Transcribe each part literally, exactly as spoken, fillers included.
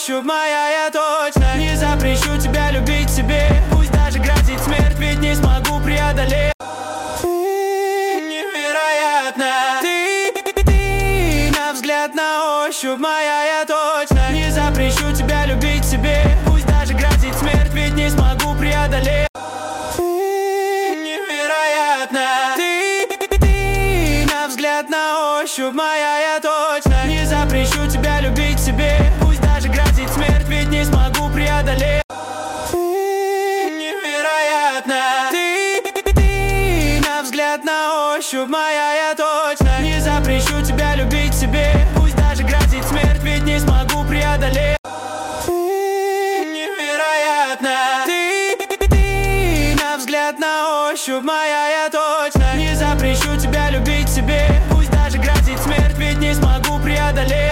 ощупь моя, я точно не запрещу тебя любить себе. Пусть даже грозит смерть, ведь не смогу преодолеть. Невероятно. Ты, ты, на взгляд, на ощупь моя, я точно не запрещу тебя любить себе. Пусть даже грозит смерть, ведь не смогу преодолеть. Невероятно. Ты, ты, на взгляд, на ощупь моя, я точно не запрещу тебя любить себе. Пусть даже грозит смерть, ведь не смогу преодолеть. Невероятно. Ты, ты, на взгляд, на ощупь моя, я точно не запрещу тебя любить себе. Пусть даже грозит смерть, ведь не смогу преодолеть. Невероятно. Ты, ты, на взгляд, на ощупь моя, я точно не запрещу тебя любить себе. Пусть даже грозит смерть, ведь не смогу преодолеть.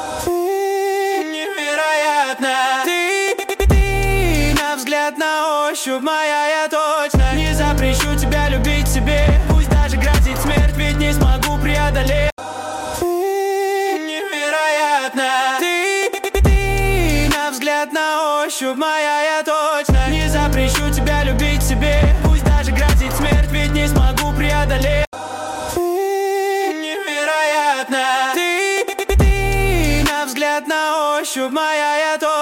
Невероятно. Ты, ты, на взгляд, на ощупь моя, я точно не запрещу тебя любить себе. Пусть даже грозит смерть, ведь не смогу преодолеть. Невероятно. Ты, ты, на взгляд, на ощупь моя, я точно не запрещу тебя любить себе. Пусть даже грозит смерть, ведь не смогу преодолеть. Невероятно. Ты, ты, на взгляд, на ощупь моя, я точно